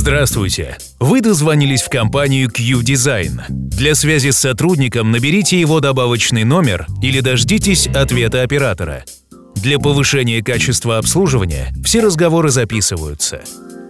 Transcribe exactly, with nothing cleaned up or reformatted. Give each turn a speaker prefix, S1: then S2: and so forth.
S1: Здравствуйте! Вы дозвонились в компанию Q-Design. Для связи с сотрудником наберите его добавочный номер или дождитесь ответа оператора. Для повышения качества обслуживания все разговоры записываются.